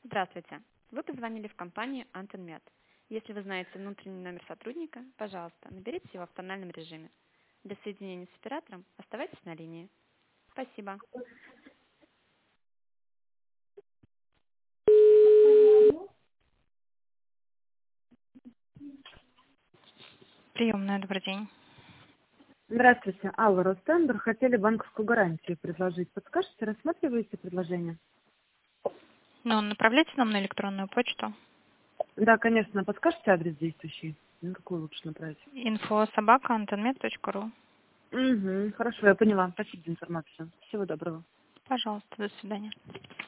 Здравствуйте. Вы позвонили в компанию Антенмед. Если вы знаете внутренний номер сотрудника, пожалуйста, наберите его в тональном режиме. Для соединения с оператором оставайтесь на линии. Спасибо. Приемная, добрый день. Здравствуйте, Алла Ростендер. Хотели банковскую гарантию предложить. Подскажете, рассматриваете предложение? Ну, направляйте нам на электронную почту. Да, конечно. Подскажете адрес действующий? На какую лучше направить? info@antenmed.ru. Угу, хорошо, я поняла. Спасибо за информацию. Всего доброго. Пожалуйста, до свидания.